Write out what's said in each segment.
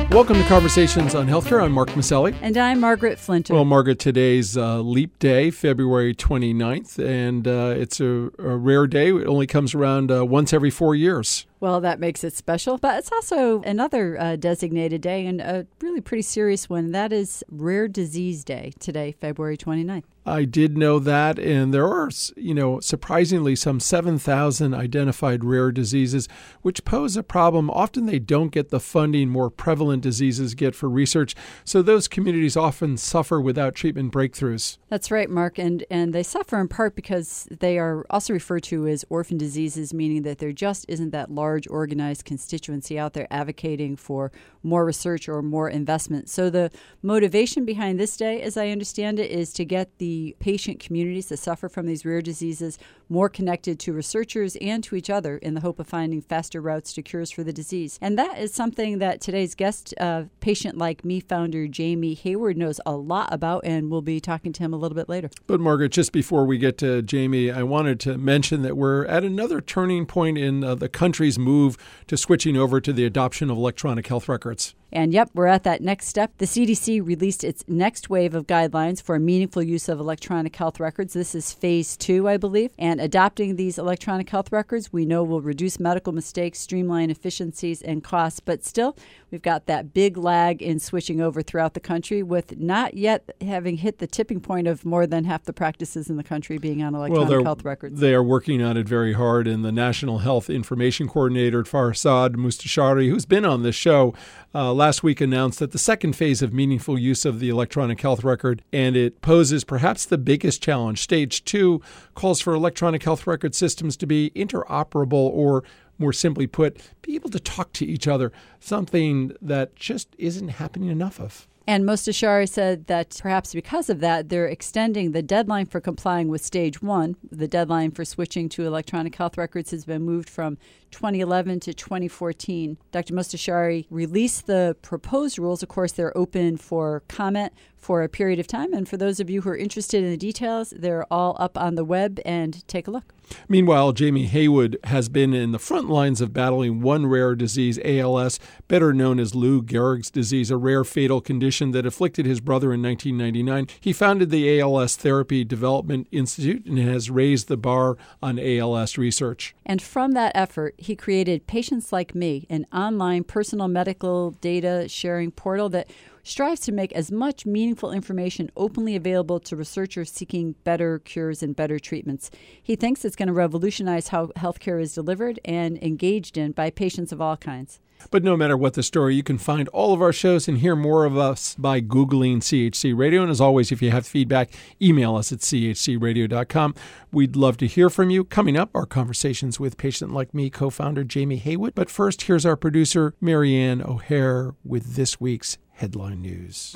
Welcome to Conversations on Healthcare. I'm Mark Maselli. And I'm Margaret Flinter. Well, Margaret, today's Leap Day, February 29th, and it's a rare day. It only comes around once every 4 years. Well, that makes it special, but it's also another designated day, and a really pretty serious one. That is Rare Disease Day today, February 29th. I did know that, and there are, surprisingly some 7,000 identified rare diseases, which pose a problem. Often they don't get the funding more prevalent diseases get for research, so those communities often suffer without treatment breakthroughs. That's right, Mark, and they suffer in part because they are also referred to as orphan diseases, meaning that there just isn't that large organized constituency out there advocating for more research or more investment. So the motivation behind this day, as I understand it, is to get the patient communities that suffer from these rare diseases more connected to researchers and to each other in the hope of finding faster routes to cures for the disease. And that is something that today's guest, Patient Like Me founder Jamie Hayward, knows a lot about, and we'll be talking to him a little bit later. But Margaret, just before we get to Jamie, I wanted to mention that we're at another turning point in the country's move to switching over to the adoption of electronic health records. And yep, we're at that next step. The CDC released its next wave of guidelines for meaningful use of electronic health records. This is phase 2, I believe. And adopting these electronic health records, we know will reduce medical mistakes, streamline efficiencies and costs. But still, we've got that big lag in switching over throughout the country, with not yet having hit the tipping point of more than half the practices in the country being on electronic health records. They are working on it very hard. And the National Health Information Coordinator, Farzad Mostashari, who's been on this show, last week announced that the second phase of meaningful use of the electronic health record, and it poses perhaps the biggest challenge. Stage 2 calls for electronic health record systems to be interoperable, or more simply put, be able to talk to each other, something that just isn't happening enough of. And Mostashari said that perhaps because of that, they're extending the deadline for complying with Stage 1. The deadline for switching to electronic health records has been moved from 2011 to 2014. Dr. Mostashari released the proposed rules. Of course, they're open for comment for a period of time. And for those of you who are interested in the details, they're all up on the web, and take a look. Meanwhile, Jamie Hayward has been in the front lines of battling one rare disease, ALS, better known as Lou Gehrig's disease, a rare fatal condition that afflicted his brother in 1999. He founded the ALS Therapy Development Institute and has raised the bar on ALS research. And from that effort, he created Patients Like Me, an online personal medical data sharing portal that strives to make as much meaningful information openly available to researchers seeking better cures and better treatments. He thinks it's going to revolutionize how healthcare is delivered and engaged in by patients of all kinds. But no matter what the story, you can find all of our shows and hear more of us by Googling CHC Radio. And as always, if you have feedback, email us at chcradio.com. We'd love to hear from you. Coming up, our conversations with Patient Like Me co-founder Jamie Hayward. But first, here's our producer, Marianne O'Hare, with this week's Headline News.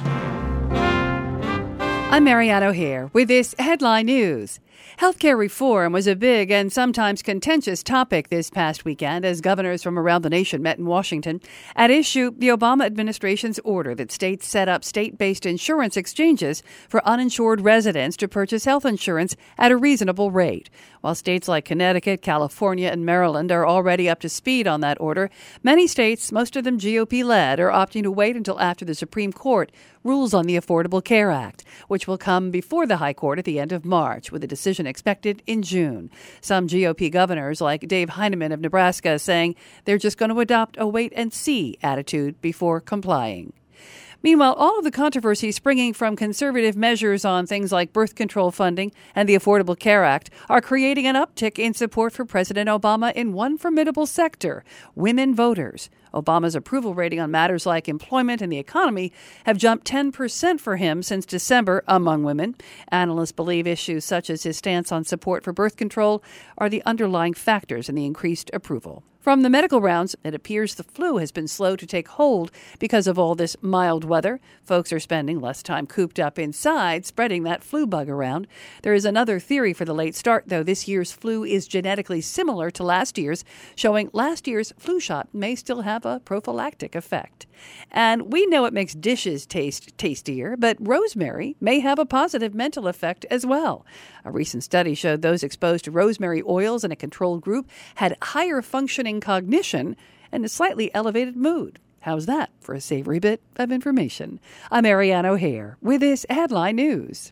I'm Marianne O'Hare with this Headline News. Healthcare reform was a big and sometimes contentious topic this past weekend as governors from around the nation met in Washington. At issue, the Obama administration's order that states set up state-based insurance exchanges for uninsured residents to purchase health insurance at a reasonable rate. While states like Connecticut, California, and Maryland are already up to speed on that order, many states, most of them GOP-led, are opting to wait until after the Supreme Court rules on the Affordable Care Act, which will come before the High Court at the end of March, with a decision expected in June. Some GOP governors, like Dave Heineman of Nebraska, saying they're just going to adopt a wait-and-see attitude before complying. Meanwhile, all of the controversy springing from conservative measures on things like birth control funding and the Affordable Care Act are creating an uptick in support for President Obama in one formidable sector, women voters. Obama's approval rating on matters like employment and the economy have jumped 10% for him since December among women. Analysts believe issues such as his stance on support for birth control are the underlying factors in the increased approval. From the medical rounds, it appears the flu has been slow to take hold because of all this mild weather. Folks are spending less time cooped up inside, spreading that flu bug around. There is another theory for the late start, though. This year's flu is genetically similar to last year's, showing last year's flu shot may still have a prophylactic effect. And we know it makes dishes taste tastier, but rosemary may have a positive mental effect as well. A recent study showed those exposed to rosemary oils in a controlled group had higher functioning cognition and a slightly elevated mood. How's that for a savory bit of information? I'm Ariane O'Hare with this Headline News.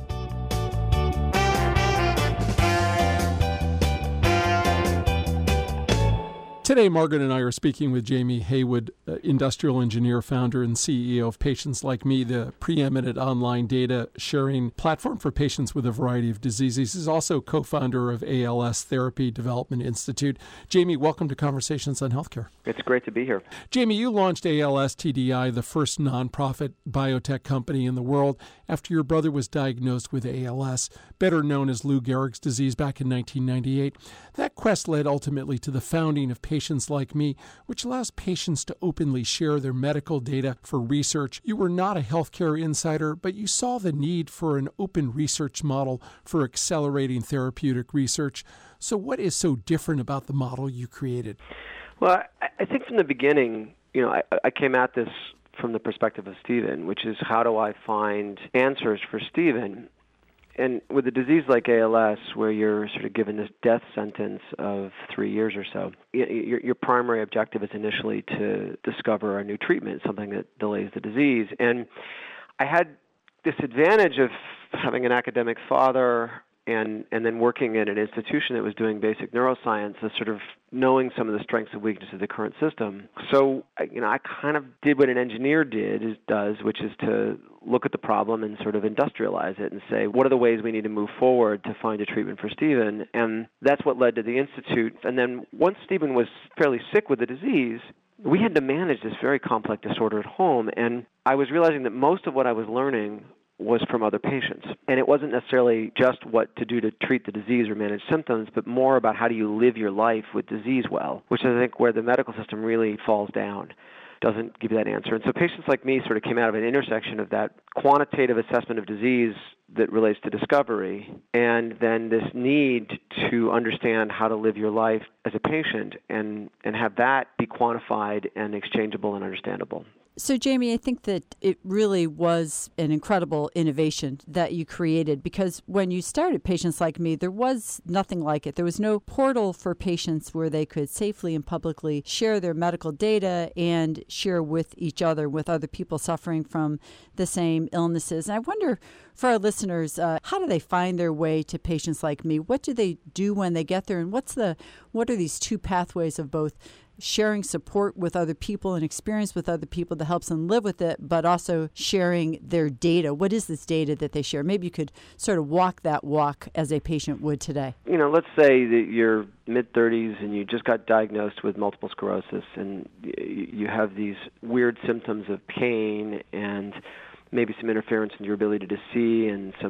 Today, Margaret and I are speaking with Jamie Haywood, industrial engineer, founder, and CEO of Patients Like Me, the preeminent online data sharing platform for patients with a variety of diseases. He's also co-founder of ALS Therapy Development Institute. Jamie, welcome to Conversations on Healthcare. It's great to be here. Jamie, you launched ALS TDI, the first nonprofit biotech company in the world, after your brother was diagnosed with ALS, better known as Lou Gehrig's disease, back in 1998. That quest led ultimately to the founding of Patients Like Me, which allows patients to openly share their medical data for research. You were not a healthcare insider, but you saw the need for an open research model for accelerating therapeutic research. So what is so different about the model you created? Well, I think from the beginning, I came at this from the perspective of Stephen, which is how do I find answers for Stephen? And with a disease like ALS, where you're sort of given this death sentence of 3 years or so, your primary objective is initially to discover a new treatment, something that delays the disease. And I had this advantage of having an academic father and then working in an institution that was doing basic neuroscience, so sort of knowing some of the strengths and weaknesses of the current system. So, I kind of did what an engineer does, which is to look at the problem and sort of industrialize it and say, what are the ways we need to move forward to find a treatment for Stephen? And that's what led to the Institute. And then once Stephen was fairly sick with the disease, we had to manage this very complex disorder at home. And I was realizing that most of what I was learning was from other patients. And it wasn't necessarily just what to do to treat the disease or manage symptoms, but more about how do you live your life with disease well, which is, I think, where the medical system really falls down, doesn't give you that answer. And so Patients Like Me sort of came out of an intersection of that quantitative assessment of disease that relates to discovery, and then this need to understand how to live your life as a patient and have that be quantified and exchangeable and understandable. So, Jamie, I think that it really was an incredible innovation that you created, because when you started Patients Like Me, there was nothing like it. There was no portal for patients where they could safely and publicly share their medical data and share with each other, with other people suffering from the same illnesses. And I wonder, for our listeners, how do they find their way to Patients Like Me? What do they do when they get there? And what are these two pathways of both sharing support with other people and experience with other people that helps them live with it, but also sharing their data? What is this data that they share? Maybe you could sort of walk that walk as a patient would today. Let's say that you're mid-30s and you just got diagnosed with multiple sclerosis, and you have these weird symptoms of pain and maybe some interference in your ability to see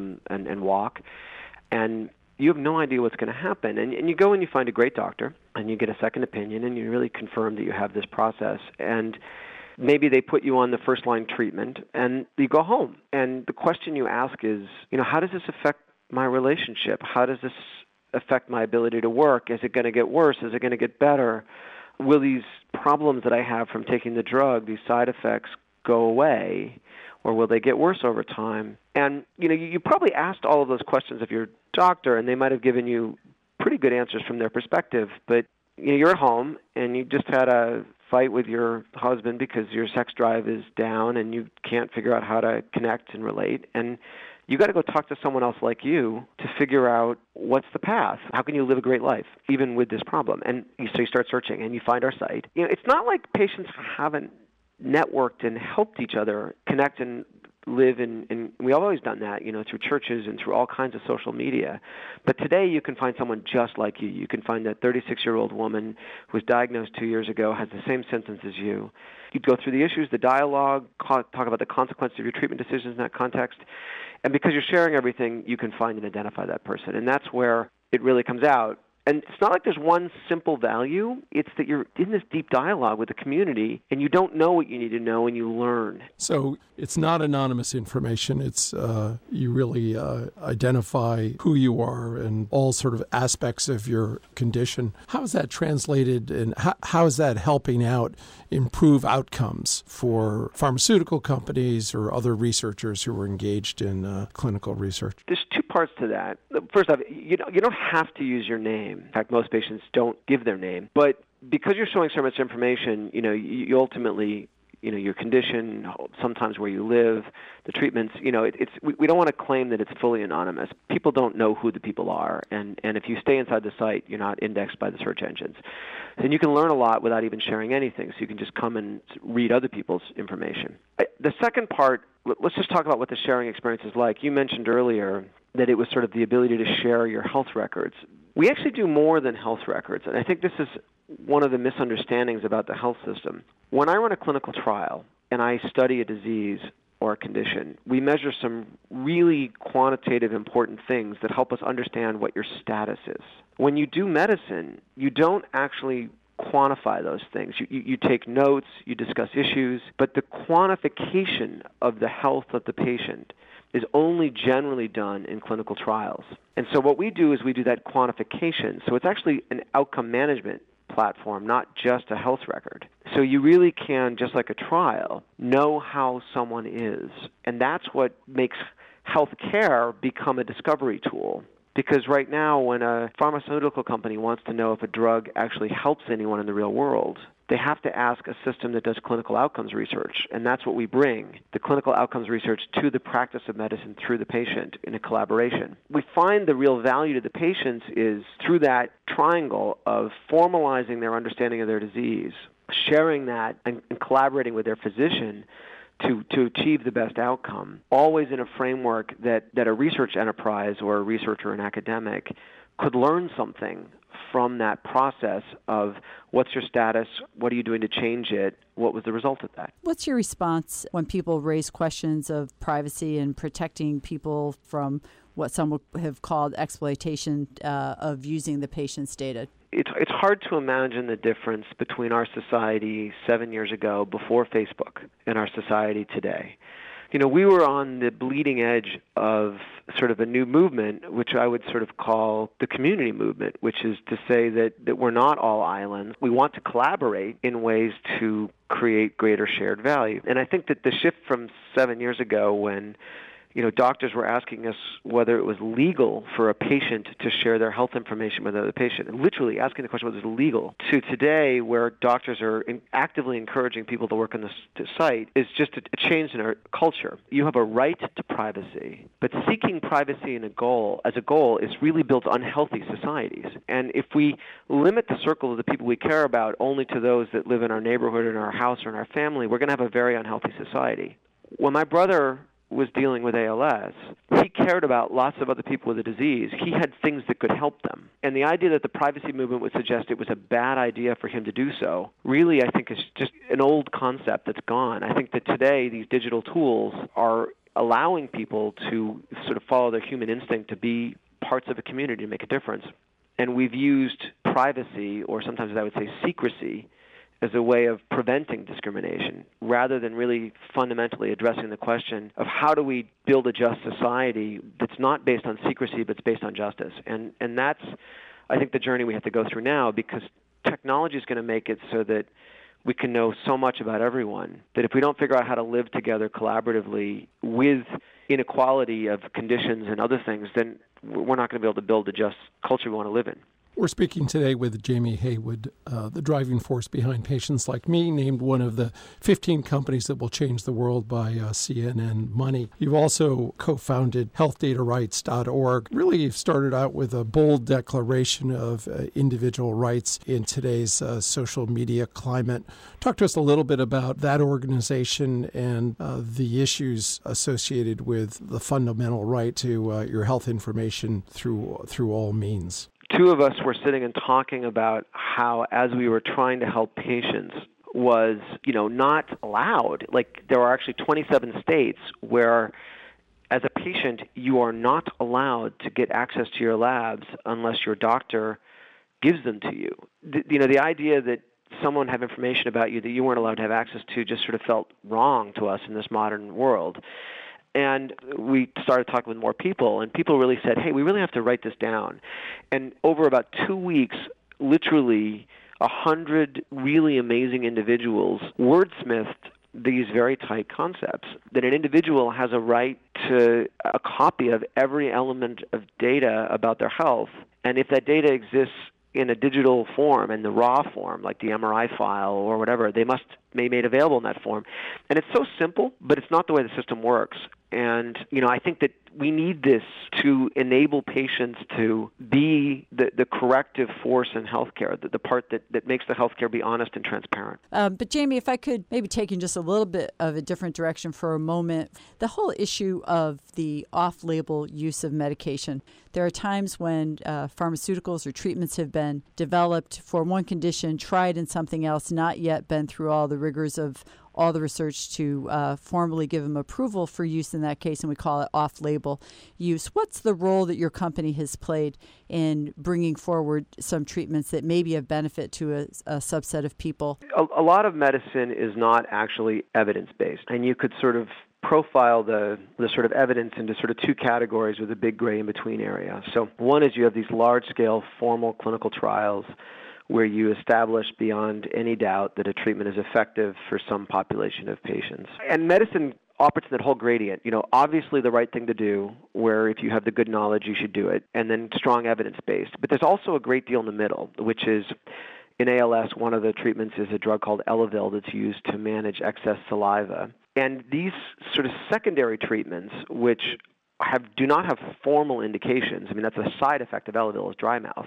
and walk. And you have no idea what's going to happen. And you go and you find a great doctor, and you get a second opinion, and you really confirm that you have this process. And maybe they put you on the first-line treatment, and you go home. And the question you ask is, how does this affect my relationship? How does this affect my ability to work? Is it going to get worse? Is it going to get better? Will these problems that I have from taking the drug, these side effects, go away? Or will they get worse over time? And, you probably asked all of those questions of your doctor, and they might have given you pretty good answers from their perspective. But you're at home, and you just had a fight with your husband because your sex drive is down, and you can't figure out how to connect and relate. And you got to go talk to someone else like you to figure out what's the path. How can you live a great life, even with this problem? And so you start searching, and you find our site. It's not like patients haven't networked and helped each other connect and live in we've always done that, through churches and through all kinds of social media. But today you can find someone just like you. You can find that 36-year-old woman who was diagnosed 2 years ago, has the same symptoms as you. You'd go through the issues, the dialogue, talk about the consequences of your treatment decisions in that context. And because you're sharing everything, you can find and identify that person. And that's where it really comes out. And it's not like there's one simple value. It's that you're in this deep dialogue with the community, and you don't know what you need to know, and you learn. So it's not anonymous information. It's you really identify who you are and all sort of aspects of your condition. How is that translated, and how is that helping out improve outcomes for pharmaceutical companies or other researchers who are engaged in clinical research? There's two parts to that. First off, you don't have to use your name. In fact, most patients don't give their name. But because you're showing so much information, you ultimately, your condition, sometimes where you live, the treatments, we don't want to claim that it's fully anonymous. People don't know who the people are, and if you stay inside the site, you're not indexed by the search engines. And you can learn a lot without even sharing anything, so you can just come and read other people's information. The second part, let's just talk about what the sharing experience is like. You mentioned earlier that it was sort of the ability to share your health records. We actually do more than health records, and I think this is one of the misunderstandings about the health system. When I run a clinical trial and I study a disease or a condition, we measure some really quantitative, important things that help us understand what your status is. When you do medicine, you don't actually quantify those things. You take notes, you discuss issues, but the quantification of the health of the patient is only generally done in clinical trials. And so what we do is we do that quantification. So it's actually an outcome management platform, not just a health record. So you really can, just like a trial, know how someone is. And that's what makes healthcare become a discovery tool. Because right now, when a pharmaceutical company wants to know if a drug actually helps anyone in the real world, they have to ask a system that does clinical outcomes research, and that's what we bring, the clinical outcomes research to the practice of medicine through the patient in a collaboration. We find the real value to the patients is through that triangle of formalizing their understanding of their disease, sharing that, and collaborating with their physician to achieve the best outcome, always in a framework that a research enterprise or a researcher, an academic, could learn something from that process of what's your status, what are you doing to change it, what was the result of that. What's your response when people raise questions of privacy and protecting people from what some would have called exploitation of using the patient's data? It's hard to imagine the difference between our society 7 years ago, before Facebook, and our society today. We were on the bleeding edge of sort of a new movement, which I would sort of call the community movement, which is to say that we're not all islands. We want to collaborate in ways to create greater shared value. And I think that the shift from 7 years ago, when doctors were asking us whether it was legal for a patient to share their health information with another patient, and literally asking the question whether it was legal, to today where doctors are actively encouraging people to work on this site, is just a change in our culture. You have a right to privacy, but seeking privacy as a goal is really builds unhealthy societies. And if we limit the circle of the people we care about only to those that live in our neighborhood, in our house, or in our family, we're going to have a very unhealthy society. When my brother was dealing with ALS, he cared about lots of other people with the disease. He had things that could help them. And the idea that the privacy movement would suggest it was a bad idea for him to do so, really, I think, is just an old concept that's gone. I think that today these digital tools are allowing people to sort of follow their human instinct to be parts of a community to make a difference. And we've used privacy, or sometimes I would say secrecy, as a way of preventing discrimination, rather than really fundamentally addressing the question of how do we build a just society that's not based on secrecy, but it's based on justice. And that's, I think, the journey we have to go through now, because technology is going to make it so that we can know so much about everyone that if we don't figure out how to live together collaboratively with inequality of conditions and other things, then we're not going to be able to build the just culture we want to live in. We're speaking today with Jamie Haywood, the driving force behind Patients Like Me, named one of the 15 companies that will change the world by CNN Money. You've also co-founded healthdatarights.org. Really, you've started out with a bold declaration of individual rights in today's social media climate. Talk to us a little bit about that organization and the issues associated with the fundamental right to your health information through all means. Two of us were sitting and talking about how, as we were trying to help patients, was, not allowed. Like, there are actually 27 states where, as a patient, you are not allowed to get access to your labs unless your doctor gives them to you. The idea that someone have information about you that you weren't allowed to have access to just sort of felt wrong to us in this modern world. And we started talking with more people, and people really said, hey, we really have to write this down. And over about 2 weeks, literally 100 really amazing individuals wordsmithed these very tight concepts, that an individual has a right to a copy of every element of data about their health. And if that data exists in a digital form, in the raw form, like the MRI file or whatever. They must be made available in that form. And it's so simple, but it's not the way the system works. And, I think that we need this to enable patients to be the corrective force in healthcare, the part that makes the healthcare be honest and transparent. But Jamie, if I could maybe take in just a little bit of a different direction for a moment, the whole issue of the off-label use of medication. There are times when pharmaceuticals or treatments have been developed for one condition, tried in something else, not yet been through all the rigors of all the research to formally give them approval for use in that case, and we call it off-label use. What's the role that your company has played in bringing forward some treatments that may be of benefit to a subset of people? A lot of medicine is not actually evidence-based, and you could sort of profile the sort of evidence into sort of two categories with a big gray in between area. So one is you have these large-scale formal clinical trials where you establish beyond any doubt that a treatment is effective for some population of patients. And medicine operates in that whole gradient. Obviously the right thing to do, where if you have the good knowledge, you should do it, and then strong evidence-based. But there's also a great deal in the middle, which is in ALS, one of the treatments is a drug called Elavil that's used to manage excess saliva. And these sort of secondary treatments, which do not have formal indications, that's a side effect of Elavil is dry mouth,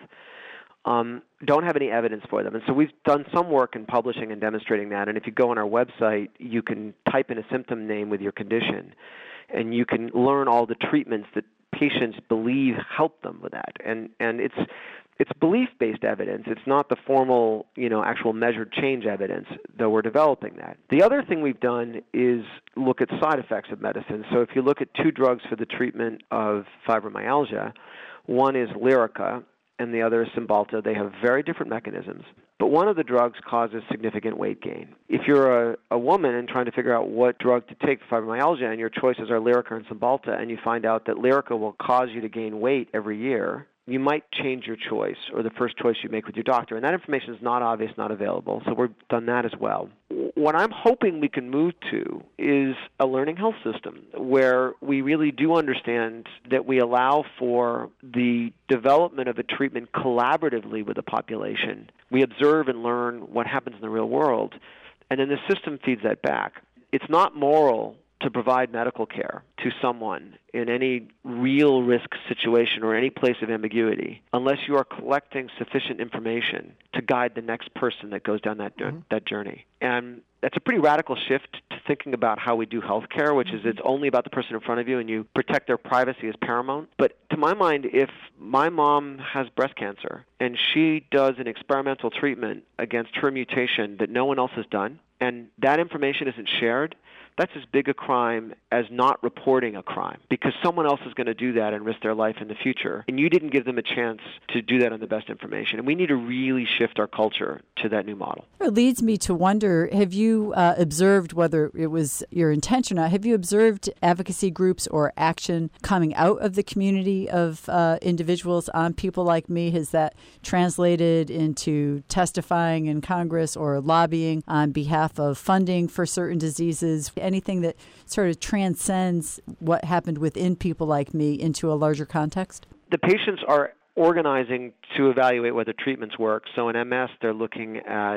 don't have any evidence for them. And so we've done some work in publishing and demonstrating that. And if you go on our website, you can type in a symptom name with your condition, and you can learn all the treatments that patients believe help them with that. And it's belief-based evidence. It's not the formal, actual measured change evidence, though we're developing that. The other thing we've done is look at side effects of medicine. So if you look at two drugs for the treatment of fibromyalgia, one is Lyrica, and the other is Cymbalta. They have very different mechanisms. But one of the drugs causes significant weight gain. If you're a woman and trying to figure out what drug to take for fibromyalgia, and your choices are Lyrica and Cymbalta, and you find out that Lyrica will cause you to gain weight every year, you might change your choice, or the first choice you make with your doctor. And that information is not obvious, not available. So we've done that as well. What I'm hoping we can move to is a learning health system where we really do understand that we allow for the development of a treatment collaboratively with the population. We observe and learn what happens in the real world, and then the system feeds that back. It's not moral to provide medical care to someone in any real risk situation or any place of ambiguity unless you are collecting sufficient information to guide the next person that goes down that journey. And that's a pretty radical shift to thinking about how we do healthcare, which is it's only about the person in front of you and you protect their privacy as paramount. But to my mind, if my mom has breast cancer and she does an experimental treatment against her mutation that no one else has done, and that information isn't shared, that's as big a crime as not reporting a crime, because someone else is going to do that and risk their life in the future, and you didn't give them a chance to do that on the best information. And we need to really shift our culture to that new model. It leads me to wonder, have you observed, whether it was your intention or not, have you observed advocacy groups or action coming out of the community of individuals on People Like Me? Has that translated into testifying in Congress or lobbying on behalf of funding for certain diseases? Anything that sort of transcends what happened within People Like Me into a larger context? The patients are organizing to evaluate whether treatments work. So in MS, they're looking at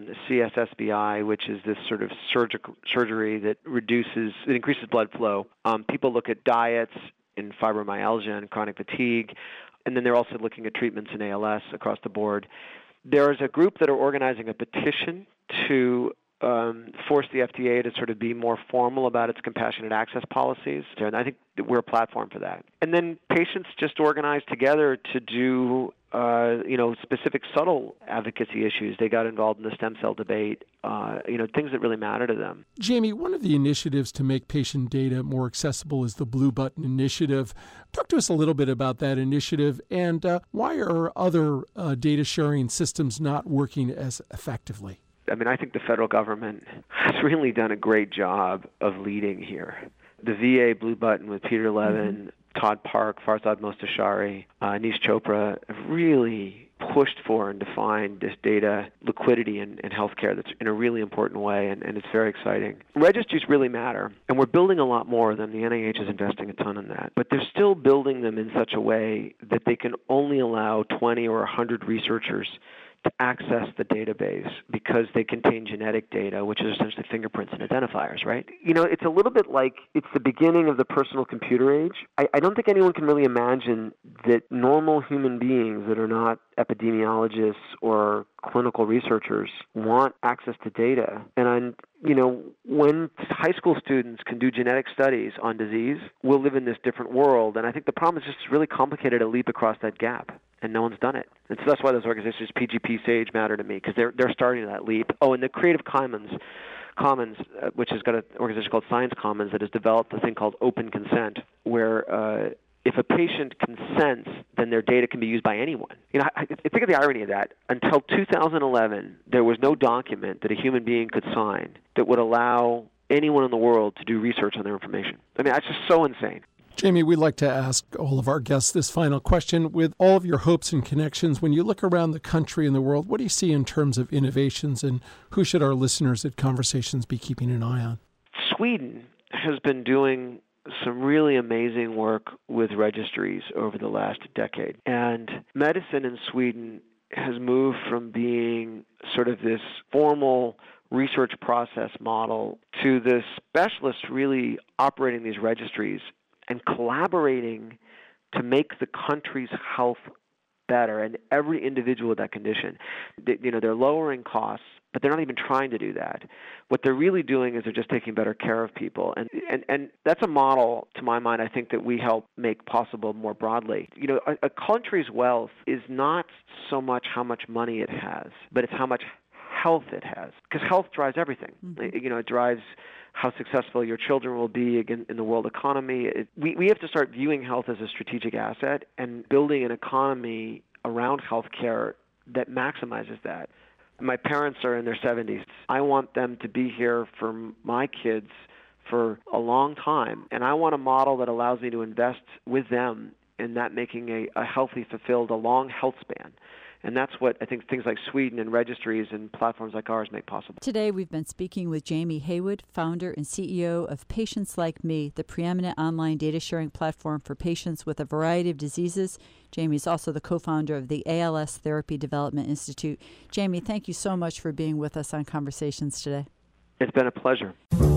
CSSBI, which is this sort of surgery that increases blood flow. People look at diets in fibromyalgia and chronic fatigue, and then they're also looking at treatments in ALS across the board. There is a group that are organizing a petition to force the FDA to sort of be more formal about its compassionate access policies. And I think that we're a platform for that. And then patients just organize together to do, specific subtle advocacy issues. They got involved in the stem cell debate, things that really matter to them. Jamie, one of the initiatives to make patient data more accessible is the Blue Button Initiative. Talk to us a little bit about that initiative and why are other data sharing systems not working as effectively? I think the federal government has really done a great job of leading here. The VA Blue Button with Peter Levin, Todd Park, Farzad Mostashari, Anish Chopra have really pushed for and defined this data liquidity in healthcare that's in a really important way, and it's very exciting. Registries really matter, and we're building a lot more of them. The NIH is investing a ton in that. But they're still building them in such a way that they can only allow 20 or 100 researchers to access the database because they contain genetic data, which is essentially fingerprints and identifiers, right? It's a little bit like it's the beginning of the personal computer age. I don't think anyone can really imagine that normal human beings that are not epidemiologists or clinical researchers want access to data. And when high school students can do genetic studies on disease, we'll live in this different world. And I think the problem is just really complicated to leap across that gap. And no one's done it. And so that's why those organizations, PGP, SAGE, matter to me, because they're starting that leap. Oh, and the Creative Commons, which has got an organization called Science Commons that has developed a thing called open consent, where if a patient consents, then their data can be used by anyone. I think of the irony of that. Until 2011, there was no document that a human being could sign that would allow anyone in the world to do research on their information. I mean, that's just so insane. Jamie, we'd like to ask all of our guests this final question. With all of your hopes and connections, when you look around the country and the world, what do you see in terms of innovations, and who should our listeners at Conversations be keeping an eye on? Sweden has been doing some really amazing work with registries over the last decade. And medicine in Sweden has moved from being sort of this formal research process model to the specialists really operating these registries and collaborating to make the country's health better and every individual with that condition. They're lowering costs, but they're not even trying to do that. What they're really doing is they're just taking better care of people. And that's a model, to my mind, I think that we help make possible more broadly. A country's wealth is not so much how much money it has, but it's how much health it has. Because health drives everything. Mm-hmm. It drives how successful your children will be in the world economy. We have to start viewing health as a strategic asset and building an economy around healthcare that maximizes that. My parents are in their 70s. I want them to be here for my kids for a long time, and I want a model that allows me to invest with them in that making a healthy, fulfilled, a long health span. And that's what I think things like Sweden and registries and platforms like ours make possible. Today, we've been speaking with Jamie Haywood, founder and CEO of Patients Like Me, the preeminent online data sharing platform for patients with a variety of diseases. Jamie is also the co-founder of the ALS Therapy Development Institute. Jamie, thank you so much for being with us on Conversations today. It's been a pleasure.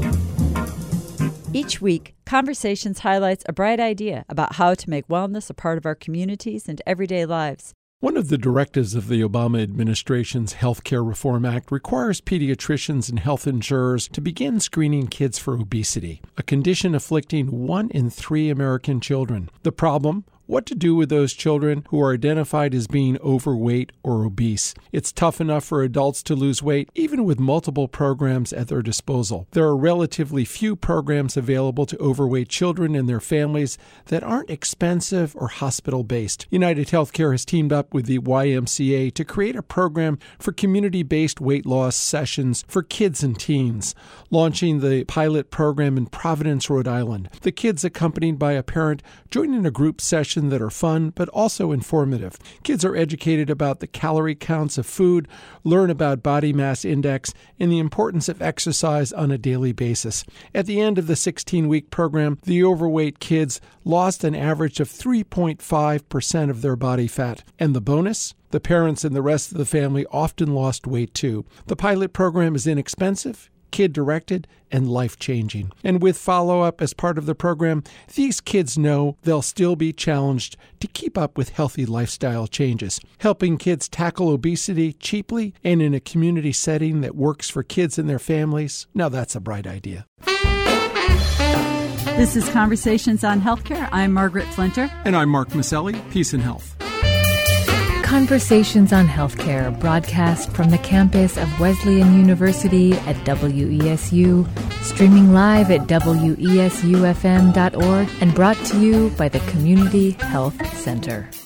Each week, Conversations highlights a bright idea about how to make wellness a part of our communities and everyday lives. One of the directives of the Obama administration's Health Care Reform Act requires pediatricians and health insurers to begin screening kids for obesity, a condition afflicting 1 in 3 American children. The problem? What to do with those children who are identified as being overweight or obese. It's tough enough for adults to lose weight, even with multiple programs at their disposal. There are relatively few programs available to overweight children and their families that aren't expensive or hospital-based. United Healthcare has teamed up with the YMCA to create a program for community-based weight loss sessions for kids and teens, launching the pilot program in Providence, Rhode Island. The kids, accompanied by a parent, join in a group session that are fun but also informative. Kids are educated about the calorie counts of food, learn about body mass index, and the importance of exercise on a daily basis. At the end of the 16-week program, the overweight kids lost an average of 3.5% of their body fat. And the bonus? The parents and the rest of the family often lost weight too. The pilot program is inexpensive, kid-directed, and life-changing. And with follow-up as part of the program, these kids know they'll still be challenged to keep up with healthy lifestyle changes. Helping kids tackle obesity cheaply and in a community setting that works for kids and their families, now that's a bright idea. This is Conversations on Healthcare. I'm Margaret Flinter. And I'm Mark Maselli. Peace and health. Conversations on Healthcare, broadcast from the campus of Wesleyan University at WESU, streaming live at WESUFM.org, and brought to you by the Community Health Center.